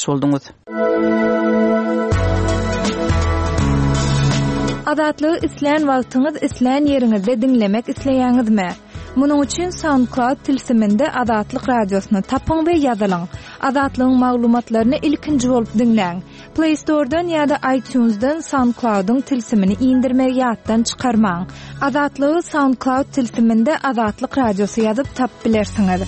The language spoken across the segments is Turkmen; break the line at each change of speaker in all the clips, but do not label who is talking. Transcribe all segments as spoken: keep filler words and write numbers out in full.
karşı boldunuz.
Adatlygy isleýän wagtyňyz isleýän ýeriňizde dinlemek isleýäňizmi? Munuň üçin SoundCloud tilsiminde Adatlyk radiosyny tapyň we ýazylaň. Adatlygyň maglumatlaryny ilkinji bolup dinleň. Play Store'dan ýa-da iTunes'dan SoundCloud'un tilsimini indirmegi ýatdan çykarmaň. Adatlygy SoundCloud tilsiminde Adatlyk radiosy ýazyp tap bilersiňiz.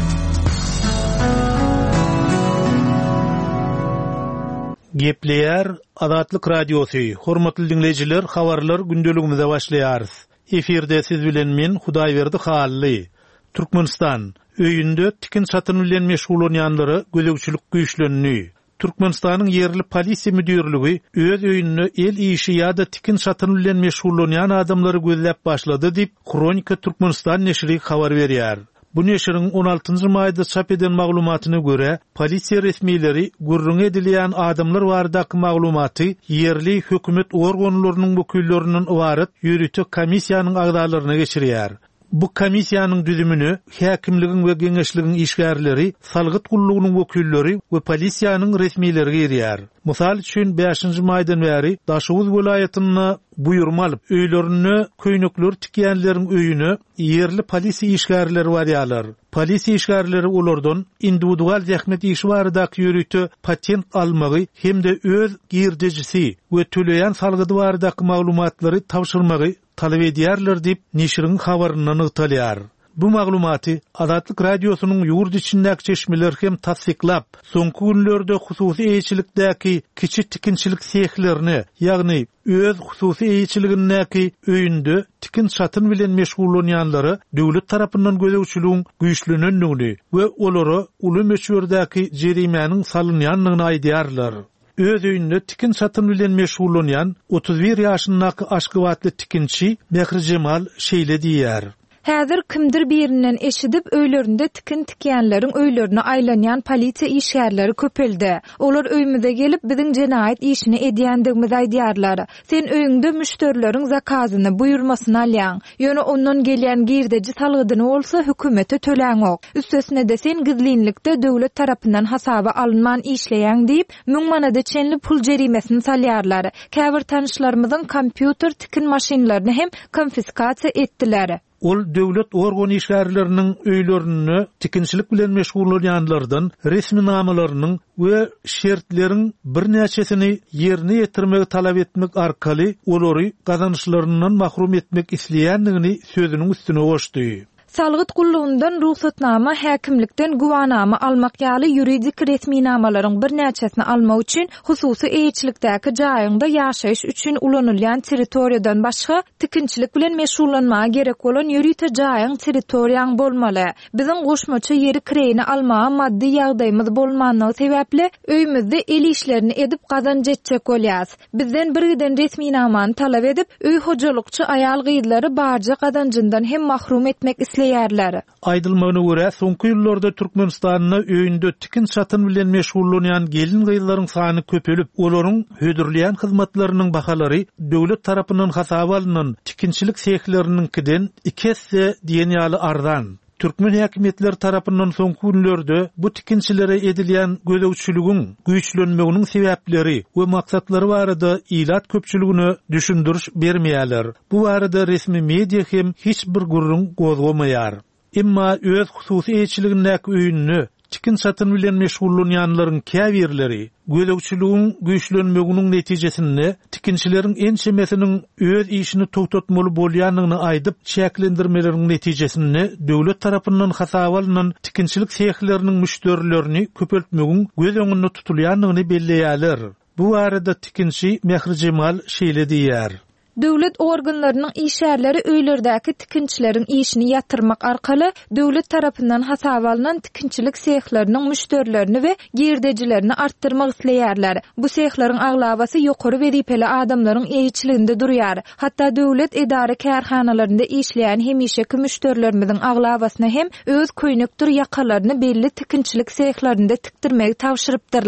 Gepleýär Adatlyk radiosy. Hormatly dinleýijiler, habarlar gündeligimize başlaýarys. Eferde siz bilen men Hudaýberdi Hally. Türkmenistan öýünde tikin satyn bilen meşgul bolanlary gözegçilik güýçlenýär. Türkmenistanyň yerli polisiýa müdürligi öz öýünde el işi ýa-da tikin satyn bilen meşgul bolan adamlary gözläp başlady diýip Kronika Türkmenistan neşri habar berýär. Bu neşriň on altynjy maýda çap eden maglumatyna görä, polisiýa resmiýetleri gurrun edilýän adamlar baradaky maglumaty yerli hökümet organlarynyň wekillerinden ibaret ýürütük komissiýanyň agdalaryna geçirýär. Bu komissiýanyň düzümini häkimligiň we geňeşligiň işgärleri, salgyt gullugynyň wekilleri we polisiýanyň resmiýetleri gerýär. Mysal üçin beşinji maýdan bäri Daşowuz welaýatyna buyurma alyp öýlerini köýnekler tikýänleriň öýüne yerli polisiýa işgärleri barýarlar. Polisiýa işgärleri olardan individual zähmet işi baradaky ýürütü patent almagy hemde öz girdejisi we töleýän salgydy baradaky maglumatlary tapşyrmagy talep edýärler diýip neşriň habaryndan ygtalýar. Bu maglumaty Adatlyk radiosynyň ýurt içindäki çeşmeler hem tasdiklap, soňky günlerde hususy eýçilikdäki kiçi tikinçilik sehlerini, ýagny öz hususy eýçiligindäki öýünde tikin satyn bilen meşgul bolanlary döwlet tarapyndan gözegçiligiň güýçlenýändigini we olary uly meşhurdäki jerimäniň salynýanlygyny aýdýarlar. Öz öýünde tikin satyn bilen meşgul bolan otuz bir ýaşyndaky aşkybatly tikinçi Mehri Jemal şeýle diýär.
Häzir kimdir birinden eşidip öýlerinde tikin tikýänleriň öýlerine aýlanýan polisiýa işgärleri köpeldi. Olar öýümüze gelip biziň jenaýat işini edýändigimizi aýdýarlar. Sen öýüňde müşterileriň zakazyny buyurmasyny alýan. Ýöne ondan gelýän girdeji salgydyny bolsa hökümete töläň ok. Üstesine de sen gizlinlikde döwlet tarapyndan hasaba alınman işleýän diýip müň manada çenli pul jerimesini salýarlar. Käbir tanışlarymyzyň kompýuter tikin maşinlaryny hem konfiskasiýa etdiler.
Ol döwlet organ işgärleriniň öýlerini tikinçilik bilen meşgul bolanlardan resmi namalarynyň we şertleriň bir näçesini ýerine ýetirmegi talap etmek arkaly olary gazançlaryndan mahrum etmek isleýändigini sözüniň üstüne goşdy.
Salgyt gullugundan ruhsatnama, häkimlikden guwanama almak ýaly ýuridik resminamalaryň bir näçesini almak üçin hususy eýçilikdäki jaýyňda ýaşaýyş üçin ulanylýan territoriýadan başga tikinçilik bilen meşgullanmaga gerek bolan ýürüte jaýyň territoriýaň bolmaly. Biziň goşmaça ýeri kireyini almaga maddi ýagdaýymyz bolmanyny sebäpli öýümizde el işlerini edip gazanç etjek bolýas. Bizden birden resminamany talap edip öý hojalykçy aýal gyýdylary barja gazançyndan hem mahrum etmek isleýärler.
Aýdylmagyna görä, soňky ýyllarda Türkmenistanyň öýünde tikin satyn bilen meşgul bolan gelin gyýdylaryň sany köpelip, olaryň hödürleýän hyzmatlarynyň bahalary döwlet tarapyndan hasaba alynan tikinçilik sehlerininkiden iki hisse diýen ýaly arzan. Türkmen häkimetleri tarapyndan soňky günlerde bu tikinçilere edilýän gözegçiligiň güýçlenmeginiň sebäpleri we maksatlary barada ilat köpçüligine düşündiriş bermeýärler. Bu barada resmi media hem hiç bir gurrun gozgamaýar. Emma öz hususy eýçiligindäki öýünni tikin satyn bilen meşgul bolanlaryň käbirleri gözegçiligiň güýçlenmeginiň netijesinde tikinçileriň ençemesiniň öz işini togtatmaly bolýanlygyny aýdyp çäklendirmeleriň netijesinde döwlet tarapyndan hasaba alynan tikinçilik sehleriniň müşterilerini köpeltmegiň göz öňünde tutulýanlygyny belleýärler. Bu arada tikinçi Mehri Jemal şeýle diýär.
Döwlet organlarynyň işgärleri öýlerdäki tikinçileriň işini ýatyrmak arkaly döwlet tarapyndan hasaba alynan tikinçilik sehleriniň müşterilerini we girdejilerini artdyrmak isleýärler. Bu sehleriň aglabasy ýokary wezipeli adamlaryň eýçiliginde durýar. Hatda döwlet edara kärhanalarynda işleýän hemişeki müşterilerimiziň aglabasyna hem öz köýnekdir ýakalaryny belli tikinçilik sehlerinde tikdirmegi tawşyrypdyrlar.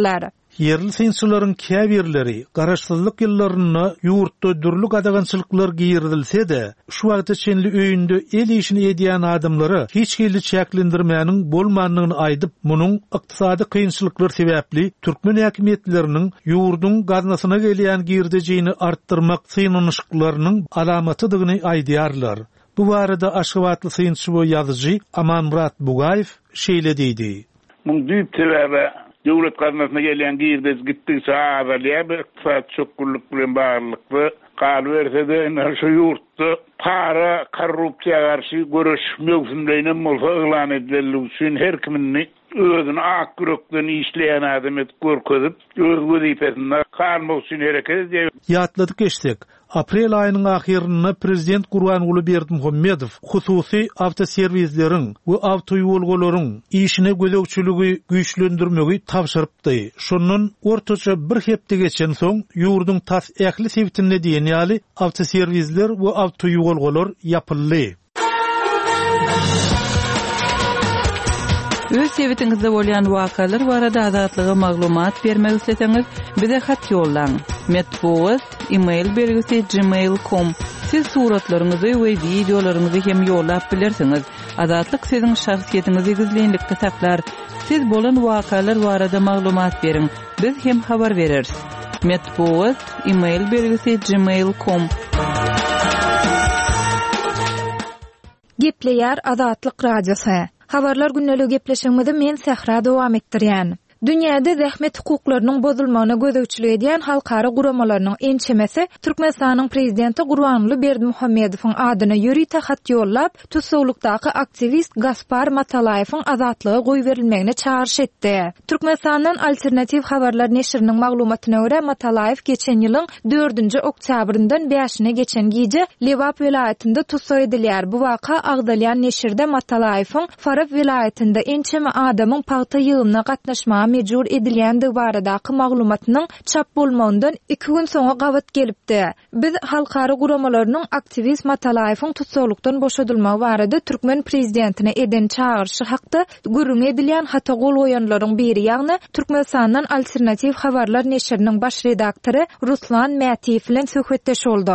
Yerli synçylaryň käbirleri garaşsyzlyk ýyllaryna ýurtda dürli gadagançylyklar giýirdilse-de, şu wagta çenli öýünde el işini edýän adamlary hiç hili çäklendirmäniň bolmanlygyny aýdyp, munyň ykdysady kynçylyklar sebäpli türkmen häkimetleriniň ýurdun gaznasyna gelýän girdejini artdyrmak synanyşyklarynyň alamatydygyny aýdýarlar. Bu barada Aşgabatly synçy we ýazyjy Amanmurat Bugaýew şeýle diýdi.
Muň düýp sebäbi döwlet gaznasyna gelýän girdej gitdikçe agyrlýar, ykdysat çökürlük bilen baglanykly galy bersede şu ýurtda para korrupsiýa garşy görüş möhümleýinden bolsa ýylan edilýär üçin her kimini özüni ak yürekden işleyen adam et görkezip öz wezipesinde kalmak üçin hereket edýär.
Ýatladyk eşdik. Aprel aýynyň ahyrynda prezident Gurbanuly Berdimuhammedow hususy awtoserwisleriň we awtoýolgolaryň işine gözegçiligi güýçlendirmegi tapşyrypdy. Şondan ortaça bir hepde geçen soň ýurdun tas ähli sebitinde diýen ýaly awtoserwisler we awtoýolgolar ýapyldy.
Öz sebitiňizde bolýan wakalar barada azatlyga maglumat bermek isleseňiz, bize hat ýollaň. Metbuat email bergisi gmail dot com. Siz suratlaryňyzy we videolaryňyzy hem ýollap bilersiňiz. Azatlyk siziň şahsiýetiniňizi gizlenlikde saklar. Siz bolan wakalar barada maglumat beriň. Biz hem habar bereriz. Metbuat email bergisi gmail dot com.
Gepleýär Azatlyk radiosu. Habarlar günnelik gepleşigimizde men Sahra dowam etdirýän. Dünýäde zähmet hukuklarynyň bozulmagyna gözegçilik edýän halkara guramalarynyň ençemesi Türkmenistanyň prezidenti Gurbanuly Berdimuhammedowyň adyna ýöri tahat ýollap, tutsawlykdaky aktivist Gaspar Matalaýewiň azatlygy goý berilmegine çağırış etdi. Türkmenistanyň Alternativ Habarlar neşriniň maglumatyna görä Matalaýew geçen ýylyň dördünji oktýabryndan beşine geçen gije Lewap vilayatynda tutsaw edilýär. Bu waka Agdalyan neşirde Matalaýewiň Farab vilayatynda ençeme adamyň paýta ýygyna gatnaşmagy mejbur edilýändi baradaky maglumatynyň çap bolmagyndan iki gün soňra gawat gelipdi. Biz halkara guramalarynyň aktivist Matalaýewiň tutsawlykdan boşadylmagy barada Türkmen prezidentine eden çağırşy hakda görüň edilýän hata gol goýanlaryň biri ýagny Türkmenistanyň Alternativ Habarlar neşriniň baş redaktory Ruslan Mätiýew bilen söhbetdeş boldyk.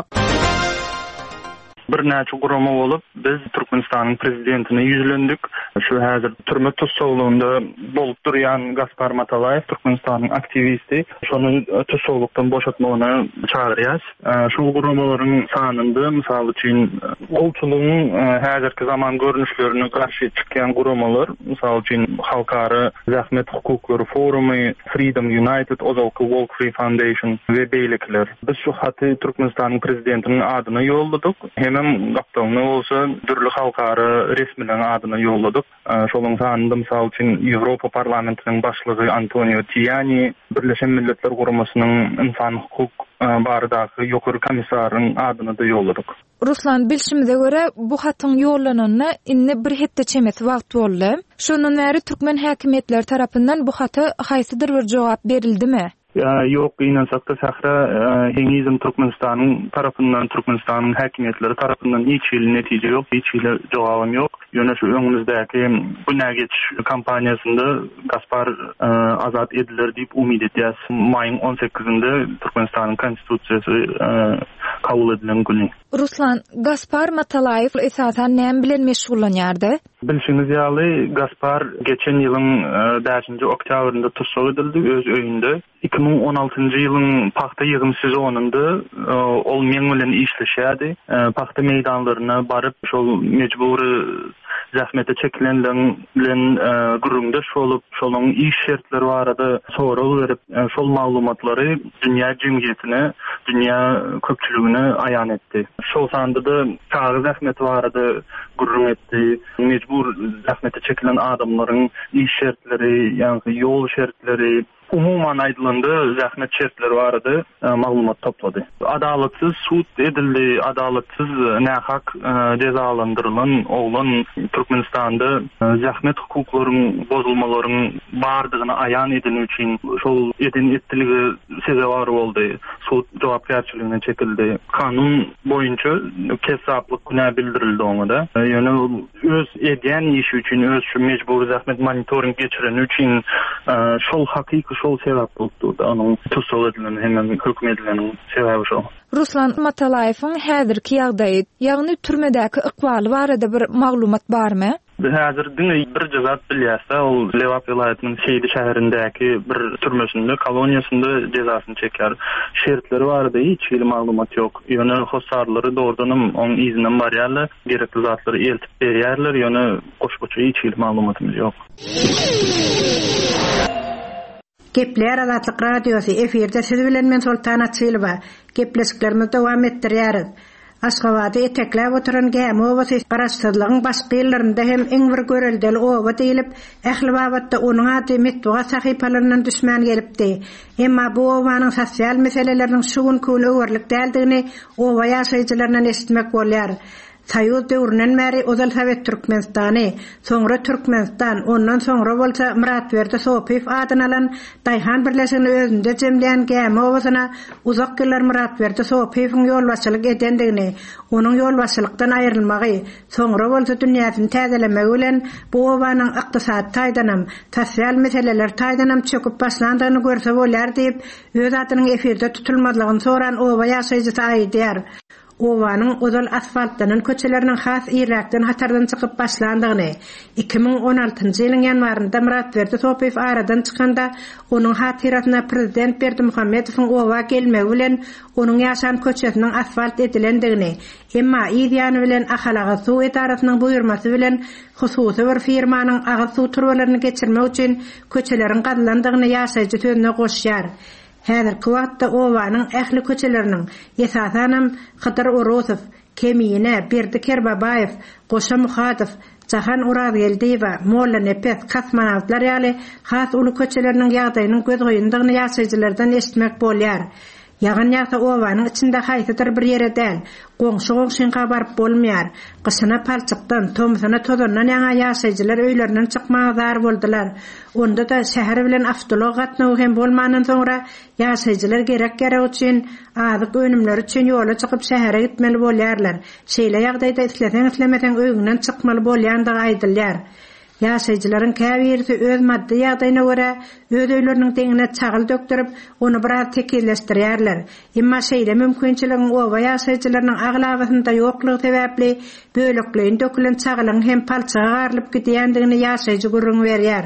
Bir näçe gurama bolup biz Türkmenistanyň prezidentine ýüzlendik. Şu häzir türme tutsawlygynda bolup durýan Gaspar Matalaýew Türkmenistanyň aktivisti. Şonu tutsawlykdan boşatmagyna çağırýar. Şu guramalaryň sanynda mysal üçin golçulugyň häzirki zaman görnüşlerini garşy çykýan guramalar, mysal üçin halkara zähmet hukuklary forumy, Freedom United, Ozalky Walk Free Foundation we beýlekler. Biz şu haty Türkmenistanyň prezidentiniň adyna ýolladyk. Hem gapdagyny bolsa dürli halkara resmileň adyna ýolladyk. Şolaň sanynda mysal üçin Ýewropa parlamentiniň başlygy Antonio Tajani, Birleşen Milletler Guramasynyň insan hukuk baradaky ýokary komissaryň adyna da ýolladyk.
Ruslan, bilşimize göre bu hatyň ýollananyna inni bir hepde çemet wagt boldy. Şondan bäri türkmen häkimetleri tarapyndan bu haty haýsydyr bir jogap berildimi?
Yok, inansak da Sahra hengizm Türkmenistanyň tarapyndan, Türkmenistanyň häkimetleri tarapyndan hiç hili netije yok, hiç hili jogabym yok. Ýöne şu öňümüzdäki bu nägeç kampaniýasynda Gaspar azat edilir diýip umid edýäs. Maýyň on sekizinde Türkmenistanyň konstitusiýasy kabul edilen güni.
Ruslan, Gaspar Matalaýew esasen näme bilen meşgullanýardy?
Bilşiňiz ýaly Gaspar geçen ýylyň beşinji oktýabrynda tutsaw edildi öz öýünde. iki bin on altynjy ýylyň paxta ýygym sezonunda ol men bilen işleşýärdi. Paxta meýdanlaryna baryp şol mejbury zähmete çekilenlerin bilen gurrunda şolup şolaň iş şertleri barada soraw berip şol maglumatlary dünýä jemgyýetine, dünýä köpçüligine aýan etdi. Şol sanda da taýy zähmeti barada gurrun etdi. Mejbur zähmete çekilen adamlaryň iş şertleri, ýani ýol şertleri, umuman aýdylanda zähmet şertleri barada maglumat toplady. Adalatsyz sud edildi, adalatsyz nähak cezalandyrylan oglan Türkmenistanda zähmet hukuklaryň bozulmalaryň bardygyny aýan edilmek üçin şol eden etdiligi sebäp bar boldy. Sud jogapkärçiligine çekildi. Kanun boýunça kesaplyk günä bildirildi oňa. Ýöne öz edýän işi üçin, öz şu mejbur zähmet monitoring geçiren üçin şol hakyky şol sebäp bolupdy. Onuň tutsak edilen hem hökm edilenin sebäbi şol.
Ruslan Matalayewiň häzirki ýagdaýy, ýagny türmedäki ykbaly barada bir maglumat barmy?
Häzir diňe bir jazat bilýärse, ol Lewap vilayatynyň Şeýdi şäherindäki bir türmesinde, koloniýasynda jazasyny çeker. Şertleri barada hiç bir maglumat ýok. Ýöne hosarlary doğrudan oň izinden barýarlar, gerekli zatlary eltip berýärler, ýöne goşgoça hiç bir maglumatymyz ýok.
Gepler Azatlyk Radiosu efirde siz bilen men Sultan Atsylyba. Gepleşiklerimiz dowam etdirýäris. Aşgabatda etekläp oturan gäme obasy garaşsyzlygyň başga ýerlerinde hem iň bir göreldeli oba diýilip, ähli babatda onuň ady metbuga sahypalaryndan düşmän gelipdi. Emma bu obanyň sosial meseleleriniň şugun köle öwürlik däldigini oba ýaşaýjylarynyň esitmek bolýar. Saýuz döwründen bäri Ozal Sowet Türkmenistany, soňra Türkmenistan, ondan soňra bolsa Muratberdi Sopiýew adyny alan Daýhan birleşigini özünde jemleýän gäme obasyna uzak ýyllar Muratberdi Sopiýewiň ýolbaşçylyk edendigini, onuň ýolbaşçylykdan aýrylmagy, soňra bolsa dünýäsini täzelemegi bilen bu obanyň ykdysady taýdanam, sosial meseleler taýdanam çöküp başlandygyny görse bolar diýip öz adynyň efirde tutulmadlygyny soran oba ýaşaýjysy aýdýar. Owanyň Ozal asfaltlanan köçeleriniň has ýerlerden hatardan çykyp başlandygyny, iki ming on altynjy ýylyň ýanwarynda Muratberdi Sopiýew aradan çykanda onuň hatyratyna prezident Berdimuhammedowyň owa gelmegi bilen onuň ýaşan köçesiniň asfalt edilendigini, emma ýa-ýany bilen Ahalaga suw edarasynyň buýurmasy bilen hususy bir firmanyň agyz suw turbalaryny geçirmek üçin köçelerin gazylandygyny ýaşaýjy sözüne goşýar. Häzirki wagtda owanyň ähli köçeleriniň esasanam Xydyr Orosow, Kemine, Berdi Kerbabayew, Goşa Muhadow, Jahan Urazgeldiýewa, Molla Nepes, Kasmanawtlar ýaly has uly köçeleriniň ýagdaýynyň göz goýundygyny ýaşaýjylardan esitmek bolýar. Ýagan ýagda owanyň içinde haýsydyr bir ýere däl, goňşy goňşyňa baryp bolmaýar. Gysyna palçykdan, tomsyna tozundan ýaňa ýaşaýjylar öýlerinden çykmagy zar boldylar. Onda da şäher bilen awtolog gatnawy hem bolmandan soňra ýaşaýjylar gerek gerek üçin azyk önümleri üçin ýola çykyp şähere gitmeli bolýarlar. Şeýle ýagdaýda isleseň islemesen öýüňden çykmaly bolýandygy aýdylýar. Ýaşaýjylaryň käbirisi öz maddi ýagdaýyna görä öz öýleriniň deňine çagyl dökdirip, ony biraz tekilleşdirýärler. Emma şeýle mümkinçiligiň oba ýaşaýjylarynyň aglabasynda ýoklugy sebäpli bölekleýin dökülen çagylyň hem palçyga garylyp gidýändigini ýaşaýjy gurrun berýär.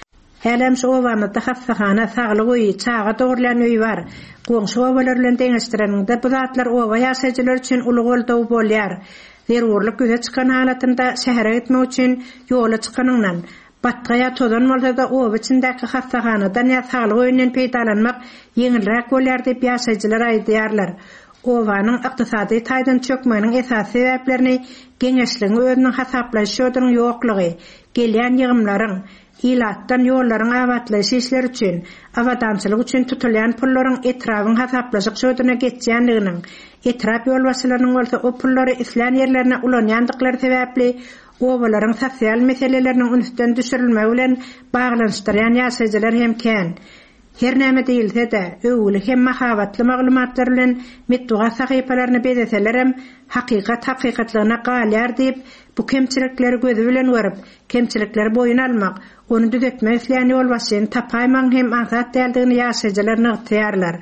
Hälim şu obamda hassahana saglyk öýi, çaga dogrulan öýi bar. Goňşy obalar bilen deňeşdireninde bu zatlar oba ýaşaýjylar üçin uly goldaw bolýar. Zerurlyk göze çykan halatynda şähere gitmek üçin ýola çykanyňdan batgaýa tozan bolsa da oba içindäki hassahanadan ýa saglyk öýünden peýdalanmak ýeňilrek bolýar diýip ýaşaýjylar aýdýarlar. Owanyň ykdysady taýdan çökmeginiň esas sebäplerini geňeşligiň özüniň hasaplaş şödüriň ýoklugy, gelýän ýygymlaryň, ilatdan ýollaryň awatlaşy işleri üçin, awadançylyk üçin tutulýan pullaryň etrabyň hasaplaşyk şödüne geçýändiginiň, etrap ýolbaşçylarynyň bolsa o pullary islan ýerlerine ulanýandyklary sebäpli owalaryň sosial meseleleriniň ünsden düşürilmegi bilen baglanyşdyrýan ýaşaýjylar hem kän. Her näme diýilse de, öwüli hem mahabatly maglumatlar bilen metbuga sahypalaryny bezeseler hem hakykat hakykatlygyna galýar diýip bu kemçilikleri gözü bilen görüp, kemçilikleri boyun almak, onu düzeltmek isleýän ýolbaşçyny tapaýmaň hem azat däldigini ýaşaýjylar nygtýarlar.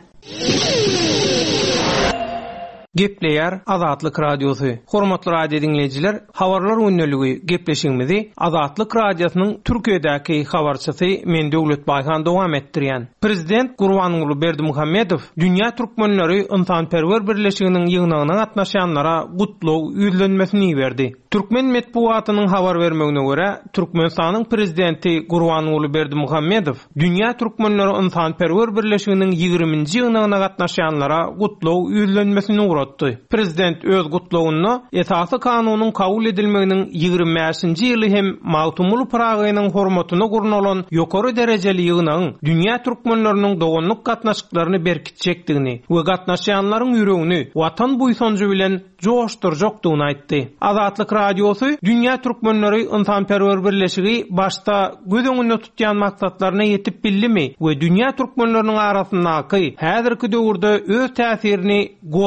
Gepleýär Azatlyk Radiosu. Hormatly radio dinleýijiler, habarlar öňeligi gepleşigimizi Azatlyk Radiosynyň Türkiýedäki habarçysy men Döwlet Baýhan dowam etdirýän. Prezident Gurbanuly Berdimuhammedow dünýä türkmenleri ynsanperwer birleşiginiň ýygnagyna gatnaşanlara gutlaw ýüzlenmesini berdi. Türkmen metbuatynyň habar bermegine görä, Türkmenistanyň prezidenti Gurbanuly Berdimuhammedow dünýä türkmenleri ynsanperwer birleşiginiň ýygrüminji ýygnagyna gatnaşanlara gutlaw ýüzlenmesini Prezident öz gutlawyny esasy kanunyň kabul edilmeginiň ýygrimi beşinji ýyly hem Mawtumul Pragynyň hormatyna gurnulan ýokary derejeli ýygnagyň dünýä türkmenleriniň dogonluk gatnaşyklaryny berkitjekdigini we gatnaşanlaryň ýüregini watan buýsonjy bilen joşdurjokdygyny aýtdy. Azatlyk Radiosu dünýä türkmenleri ynsanperwer birleşigi başta göz öňünde tutýan maksatlaryna ýetip bildimi we dünýä türkmenleriniň arasyndaky häzirki döwürde öz täsirini goraýar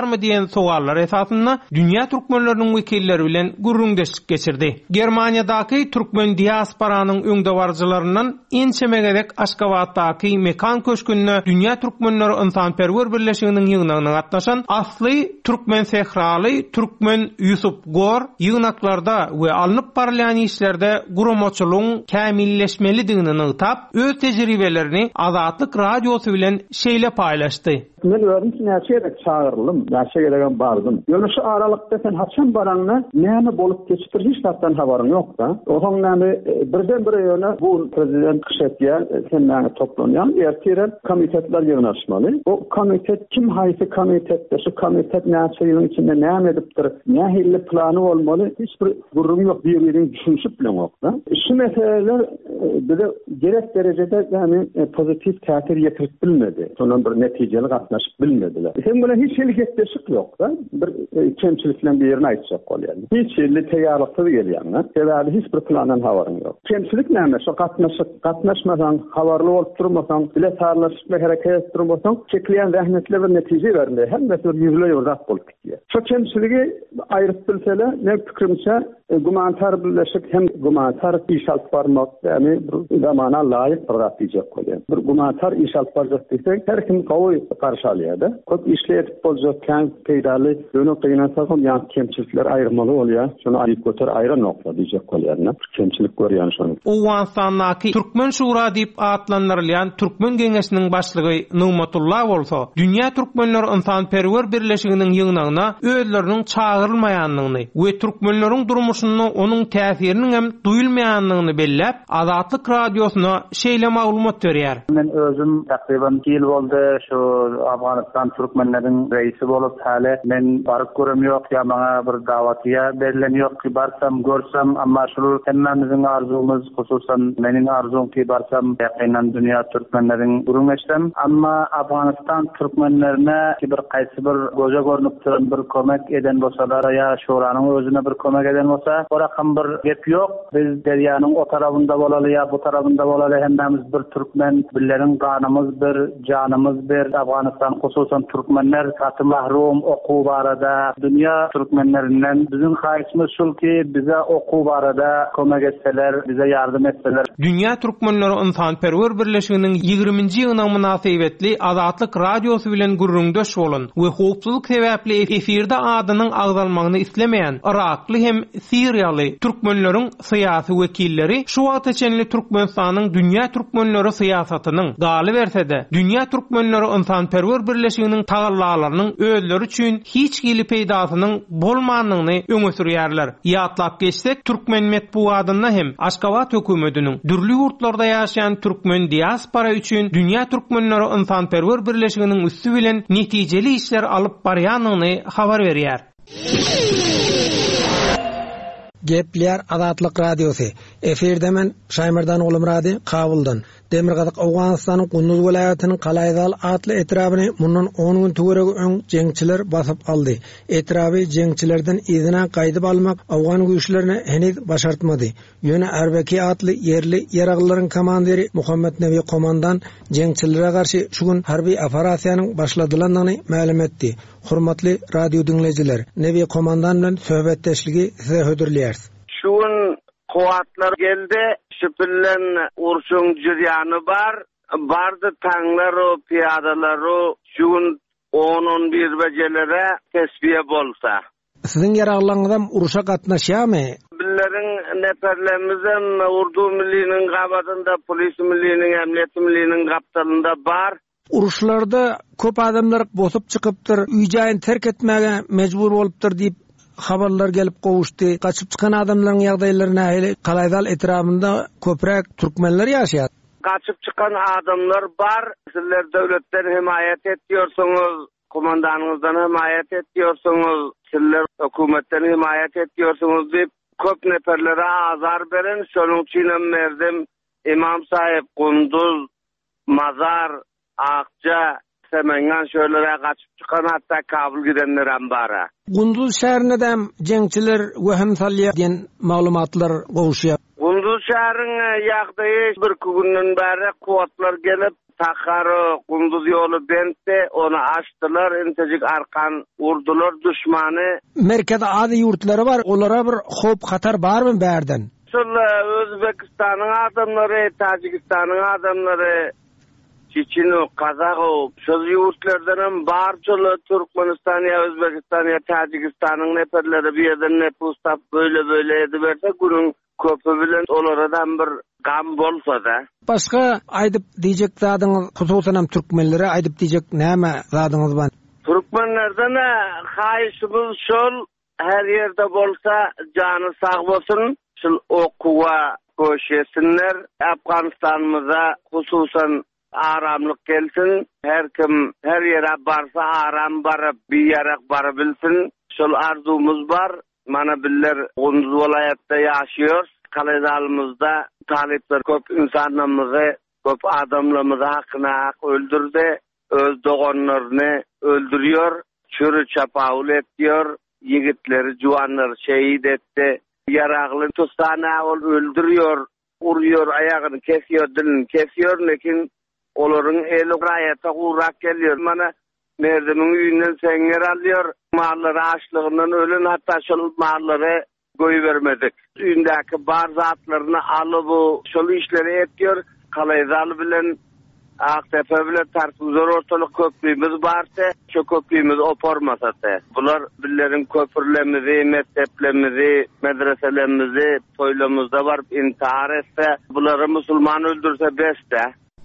barmy diýen sogallar esasynda dünýä türkmenleriniň wekilleri bilen gurrundeşik geçirdi. Germaniýadaky türkmen diasporanyň öňde barjylaryndan ençemegedek Aşgabatdaky mekan köşkünde dünýä türkmenleri ynsanperwer birleşiginiň ýygnagyna gatnaşan asly türkmen sehraly türkmen Yusuf Gor ýygnaklarda we alınıp barlayan işlerde gurumoçuluğun kämilleşmelidigini ýytap öz tejribelerini Azatlyk radiosu bilen şeýle paýlaşdy.
Men özüm näçe çağırıldım, näçe gelegen bardım. Ýöne şu aralykda sen haçan baranna näme bolup geçipdir hiç tarapdan habaryň ýok da. Oňa näme birden bir ýöne bu prezident Kışetýär sen näme toplanýan ertiren komitetler ýygnaşmaly. O komitet kim haýsy komitetde şu komitet näçe ýylyň içinde näme edipdir, nähilli plany bolmaly, hiç bir gurrum ýok, bir-biriniň düşünşip bilen ýok da. Şu meseleler bize gerek derecede ýani pozitif täsir ýetirip bilmedi. Şondan bir netijeli gatnaşyp bilmediler. Hem bilen hiç şeýle getdeşik ýok da. Bir kemçiliklen bir ýerine aýtjak bolýar. Hiç şeýle teýýarlyksyz gelýär. Sebäbi hiç bir plandan habaryň ýok. Kemçilik näme? Şu gatnaşyp gatnaşmasaň, habarly bolup durmasaň, bile sarlaşyp hereket edip durmasaň, çekleýän zähmetli bir netije berdi. Hemme bir ýüzle ýurdak bolup gitýär. Şu kemçiligi aýryp bilseler, ne pikirimçe gumantar birleşik hem gumantar iş alıp barmak, yani bir zamana laýyk bir gat diýjek bolýar. Bir gumantar iş alyp barjak diýsek, her kim gowy karşı alýar. Köp işler boljakkan peýdaly, ýöne gynansaň ýa kemçilikler aýrmaly bolýar. Şonu aýyp götür aýra nokta diýjek bolýar. Kemçilik görýän şonu.
Owganstanyň Türkmen Şura diýip atlandyrylýan Türkmen Geňeşiniň başlygy Nurmatullah bolsa, dünýä türkmenleri ynsanperwer birleşiginiň ýygnagyna özleriniň çağırylmaýanlygyny we türkmenleriň durmuşyny onuň täsiriniň hem duýulmaýanlygyny belläp, Azatlyk radiosuna şeýle maglumat berýär.
Men özüm takriban iki ýyl boldy şu Afganistan türkmenleriň reisi bolup hale men baryp görem ýok, ýa maňa bir dawatya berilen ýok ki barsam görsem, amma şu hemmemiziň arzumyz, hususan meniň arzum ki barsam ýakynan dünýä türkmenleriň gurunmeşdem, amma Afganistan türkmenlerine ki bir gaýsy bir goja görnüp turan bir kömek eden bolsalar ýa şuranyň özüne bir kömek eden bolsa, o rakam bir gep ýok. Biz derýanyň o tarabynda bolaly ýa bu tarabynda bolaly hemmemiz bir türkmen, billeriň ganymyz bir, janymyz bir. Afganistan hususan türkmenler gaty mahrum okuw barada dünýä türkmenlerinden bizim haýsymyz şulki bize okuw barada kömek etseler, bize ýardym etseler.
Dünýä türkmenleri ynsanperwer birleşiginiň ýygrimiňji ýylyna münasibetli Azatlyk radiosu bilen gurrundaş bolan we howpsuzlyk sebäpli efirde adynyň agdalmagyny islemeýän Irakly hem Siriýaly türkmenleriň syýasy wekilleri şu wagt içinde Türkmenistanyň dünýä türkmenleri syýasatynyň galy bersede, dünýä türkmenleri ynsanperwer birleşiginiň tagallalarynyň özleri üçin hiç gili peýdasynyň bolmanlygyny öňe sürýärler. Ýatlap geçsek, türkmen medeniýetine hem Aşgabat hökümetiniň dürli ýurtlarda ýaşaýan türkmen diaspora üçin dünýä türkmenleri ynsanperwer birleşiginiň üstü bilen netijeli işler alyp barýanlygyny habar berýär.
Gepler Azatlyk radiosu. Eferde men Şaýmyrdan oglum rady Kabuldan. Demirgazyk Awganistanyň Gunduz welaýatynyň Qalaýdal atly etrabyny mundan on gün töweregi öň jeňçiler basyp aldy. Etraby jeňçilerden izine gaýdyp almak Awgan güýçlerine heniz başartmady. Ýöne Erbeki atly yerli ýaraglaryň komandiri Muhammed Nebi komandan jeňçilere garşy şu gün harby operasiýanyň başladylanlygyny ma'lum etdi. Hormatly radio dinleýijiler, Nebi komandan bilen söhbetdeşligi size hödürleýär.
Şu gün kuwatlar geldi, şüpillen urşun jürýany bar, bardy taňlar o piýadalar o şu gün on on bir bejelere tesbiye bolsa.
Siziň ýaraglaryňyzam uruşa gatnaşýarmy?
Billeriň neferlerimizem Urdu milliniň gabadynda, polis milliniň, emniyet milliniň gaptalynda bar.
Uruşlarda köp adamlar bosup çykypdyr, üýjaýyn terk etmäge mejbur bolupdyr diýip habarlar gelip gowuşdy. Gaçyp çykan adamlaryň ýagdaýlaryna hele Qalaýdal etrapynda köprek türkmenler ýaşaýar.
Gaçyp çykan adamlar bar. Sizler döwletden himayet etýärsiňiz, komandanyňyzdan himayet etýärsiňiz, sizler hökümetden himayet etýärsiňiz diýip köp neferlere azar beren. Şonuň üçin merdim imam sahyp Gunduz, Mazar, Akça, Semengan şöylere gaçyp çykan hatta Kabul gidenler hem bara.
Gunduz şäherinde jeňçiler we hem salýa diýen maglumatlar gowuşýar.
Gunduz şäheriniň ýagdaýy bir günden bäri kuwatlar gelip Takarı Gunduz ýolu bentde onu açdylar, intejik arkan urdular düşmany.
Merkezde ady ýurtlary bar, olara bir hop hatar barmy bärden?
Şol Özbekistanyň adamlary, Tajikistanyň adamlary, Çeçeno, Kazago, şol ýurtlardan barçaly Türkmenistan ýa Özbekistan ýa Tajikistanyň neperleri bir ýerden nepustap böyle böyle ediberse gurun köpü bilen olaradan bir gam bolsa da.
Başga aýdyp diýjek zadyňyz, hususan türkmenlere aýdyp diýjek näme zadyňyz bar?
Türkmenlerden haýyşybyz şol, her ýerde bolsa jany sag bolsun, şol okuwa köşesinler. Afganistanymyza hususan aramlyk gelsin. Her kim her ýere barsa aram baryp bir ýere baryp bilsin. Şol arzumyz bar. Mana biller Gunduz vilayetinde ýaşaýar. Kaledalymyzda talipler köp insanlarymyzy, köp adamlarymyzy hakyna hak öldürdi. Öz dogonlaryny öldürýär, çürü çapawul etýär, yigitleri, juwanlary şehit etdi. Yaragly tustana ol öldürýär, urýar, aýagyny kesýär, dilini kesýär, lekin olaryň eli raýata gurak gelýär. Mana Merdimiň üýünden seňer alýar, mallary açlygyndan ölen, hatda şol mallary goý bermedik. Üýündäki bar zatlaryny alyp şol işleri etýär, Kalaýdal bilen Aktepe bilen tartýar ortalyk köprümiz barsa, şo köprümiz oparmasata. Bular billeriň köprülerimizi, mekteplerimizi, medreselerimizi toýlamyzda barıp intihar etse, bulary musulman öldürse beste.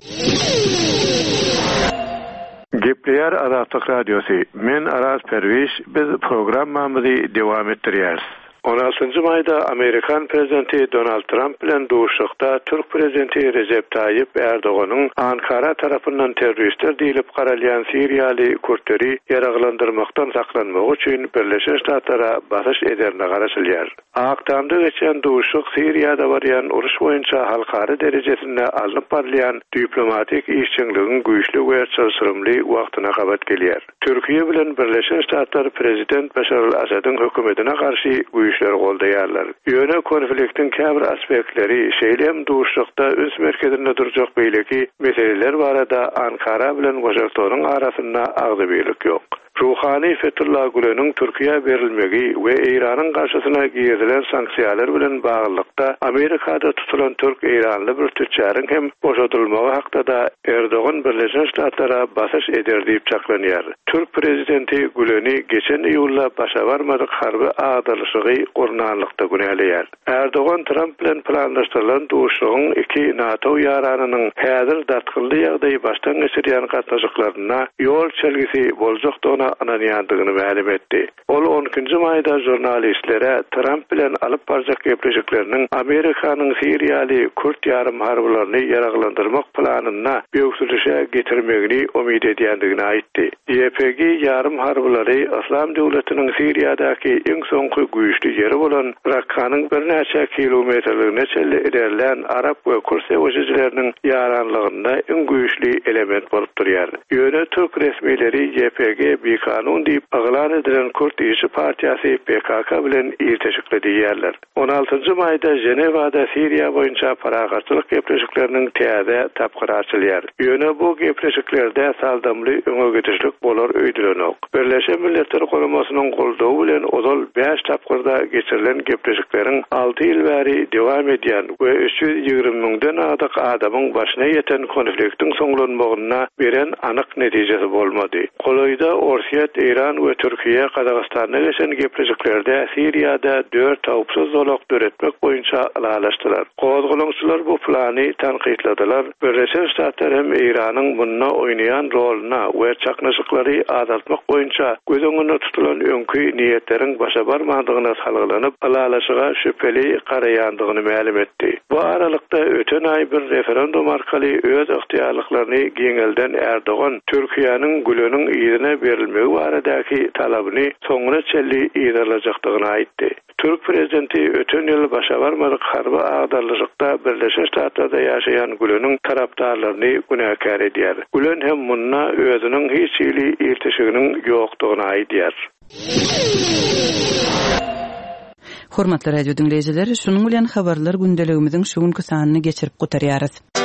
Gepleýär Azatlyk Radiosu. Men Aras Perwiş, biz programmamyzy dowam etdirýäris. on altynjy maýda Amerikan prezidenti Donald Trump bilen duşukda Türk prezidenti Recep Tayyip Erdoganyň Ankara tarapyndan terroristler diýilip garalýan Siriýaly Kurtleri ýaraglandyrmakdan saklanmak üçin Birleşen Ştatlara basyş ederine garaşylýar. Aktamda geçen duşuk Siriýada barýan uruş boýunça halkary derejesinde alyp barýan diplomatik işçiligiň güýçli we çarşyrymly wagtyna gabat gelýär. Türkiýe bilen Birleşen Ştatlar prezident Başar al-Asadyň hökümetine garşy güýçler goldaýarlar. Ýöne konfliktiň käbir aspektleri şeýlem duşukda öz merkezinde durjak beýleki meseleler barada Ankara bilen Washingtonyň arasynda agdybylyk ýok. Ruhani Fethullah Gülen'in Türkiýe berilmegi we Iranyň garşysyna giýilen sanksiýalar bilen baglykda Amerikada tutulan Türk-Iranly bir tüçäriň hem boşadylmagy hakda da Erdogan Birleşen Ştatlara basyş eder diýip çaklanýar. Türk prezidenti Gülen'i geçen ýylda başa barmadyk harby agdalşygy gurnanlykda günäleýär. Erdogan Trump bilen planlaşdyrylan duşugyň iki NATO ýaranynyň häzir datgyldy ýagdaýy başdan geçirýän gatnaşyklaryna ýol çelgisi boljakdygyna ananýandygyny ma'lum etdi. Ol onunçy maýda jurnalistlere Trump bilen alyp barjak gepleşikleriniň Amerikanyň Siriýaly Kurt ýarym harbalaryny ýaraglandyrmak planyna beýüksilişe getirmegini umyt edýändigini aýtdy. Y P G ýarym harbalary Islam döwletiniň Siriýadaky iň soňky güýçli ýeri bolan Rakkanyň bir näçe kilometrligine çelli ederlen Arap we Kurs sewçileriniň ýaranlygynda iň güýçli element bolup durýar. Ýöne Türk resmileri Y P G bir kanun diýip aglan edilen Kurt işçi partiýasy P K K bilen irteşikli diýerler. on altynjy maýda Jenewada Siriýa boýunça paragatçylyk gepleşikleriniň täze tapgyry açylýar. Ýöne bu gepleşiklerde saldamly öňe geçişlik bolar öýdülenok. Birleşen Milletler Guramasynyň goldawy bilen ozal beş tapgyrda geçirilen gepleşikleriň alty ýyl bäri dowam edýän we üç ýüz ýygrimi miňden adyk adamyň başyna ýeten konfliktiň soňlanmagyna beren anyk netijesi bolmady. Koloýda Orsiýet, İran we Türkiýe Kazakstanda geçen gepleşiklerde Siriýada dört tawpsuz zolak döretmek boýunça alalaşdylar. Gozgulanyşylar bu plany tanqidladylar. Birleşen Ştatlar hem İranyň bunda oýnaýan roluna we çaknaşyklary azaltmak boýunça göz öňünde tutulan öňkü niýetleriň başa barmadygyna salgylanyp alalaşyga şüpheli garaýandygyny ma'lum etdi. Bu aralykda öten aý bir referendum arkaly öz ykhtiyarlyklaryny giňelden Erdogan Türkiýanyň Gülen'in ýerine berilmegi baradaky talabyny soňra çelli ýerlejakdygyny aýtdy. Türk prezidenti öten ýyl başa barmadyk harby agdarlykda Birleşen Ştatlarda ýaşaýan Gülen'in tarapdarlaryny günäkär edýär. Gülen hem munna özüniň hiç ýyly irteşiginiň ýokdugyny aýdýar.
Hormatly radio dinleyijiler, şunuň bilen habarlar gündeligimiziň şu günkü sanyny geçirip gutarýarys.